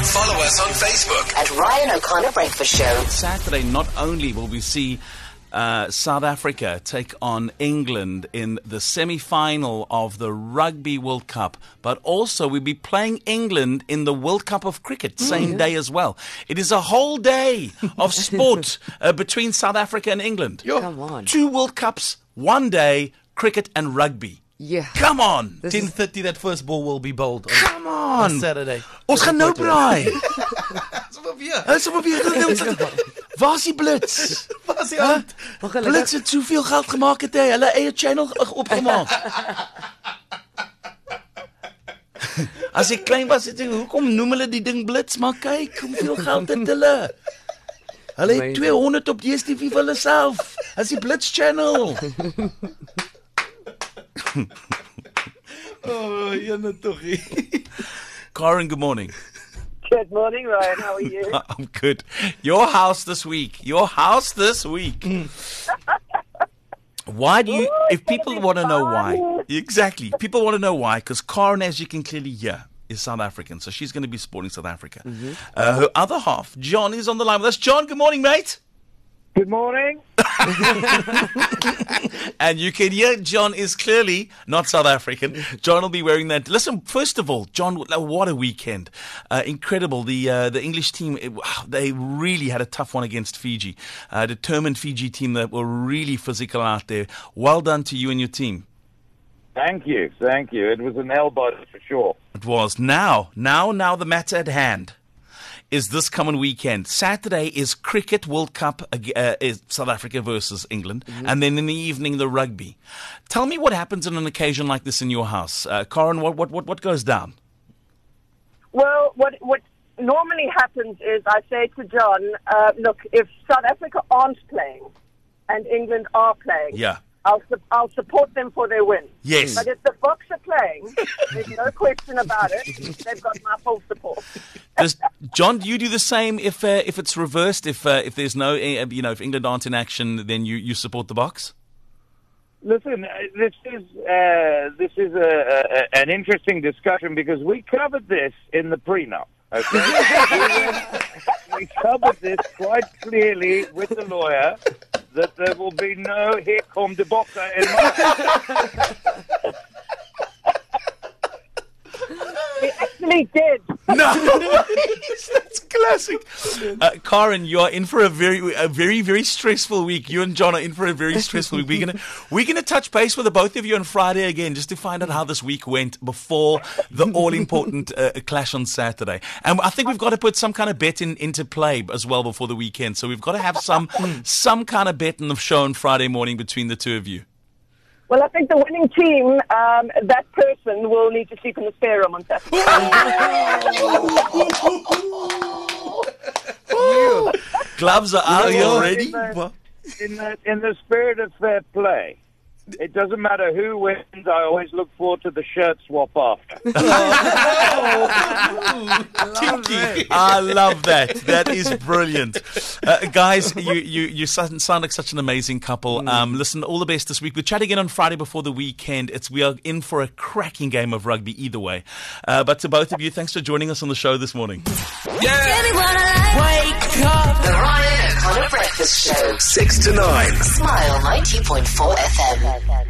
Follow us on Facebook at Ryan O'Connor Breakfast Show. Saturday, not only will we see South Africa take on England in the semi-final of the Rugby World Cup, but also we'll be playing England in the World Cup of Cricket, same day as well. It is a whole day of sport between South Africa and England. Come on. 2 World Cups, 1 day, cricket and rugby. Yeah. Come on. 10:30 that first ball will be bowled Come on. on Saturday. Ons gaan nou braai. Dis op weer. Waar is die Blitz? Waar is die hand? Blitz het soveel geld gemaak het hy. Hulle eie channel opgemaak. As ek klein was, het ek, hoekom noem hulle die ding Blitz? Maar kyk, hoeveel geld het hulle. Hulle het 200 op DStv vir hulle self. As die Blitz channel. Oh, jene toch. Karen, good morning. Good morning, Ryan. How are you? I'm good. Your house this week. Why do you, if people want to know why, exactly, people want to know why, because Karen, as you can clearly hear, is South African, so she's going to be supporting South Africa. Her other half, John, is on the line with us. John, good morning, mate. Good morning. And you can hear John is clearly not South African. John will be wearing that. Listen, first of all, John, what a weekend. Incredible. The English team, they really had a tough one against Fiji. Determined Fiji team that were really physical out there. Well done to you and your team. Thank you. It was an elbow for sure. It was. Now the matter at hand is this coming weekend. Saturday is Cricket World Cup, is South Africa versus England, and then in the evening the rugby. Tell me what happens on an occasion like this in your house, Karen. What goes down? Well, what normally happens is I say to John, look, if South Africa aren't playing and England are playing, I'll support them for their win. Yes. But if the Boks are playing, there's no question about it. They've got my full support. John, do you do the same if it's reversed? If there's no, if England aren't in action, then you support the Boks? Listen, this is an interesting discussion because we covered this in the prenup. Okay, we covered this quite clearly with the lawyer. That there will be no here come the Bokke in my... We actually did. No, that's classic. Karen, you are in for a very, very stressful week. You and John are in for a very stressful week. We're gonna touch base with the both of you on Friday again, just to find out how this week went before the all-important clash on Saturday. And I think we've got to put some kind of bet into play as well before the weekend. So we've got to have some kind of bet in the show on Friday morning between the two of you. Well, I think the winning team, that person will need to sleep in the spare room on Saturday. Gloves are out already. In the spirit of fair play, it doesn't matter who wins. I always look forward to the shirt swap after. I love that. That is brilliant. Guys, you sound like such an amazing couple. Listen, all the best this week. We'll chat again on Friday before the weekend. We are in for a cracking game of rugby either way. But to both of you, thanks for joining us on the show this morning. Wake up! The Ryan O'Connor Breakfast Show. 6 to 9. Smile 90.4 FM.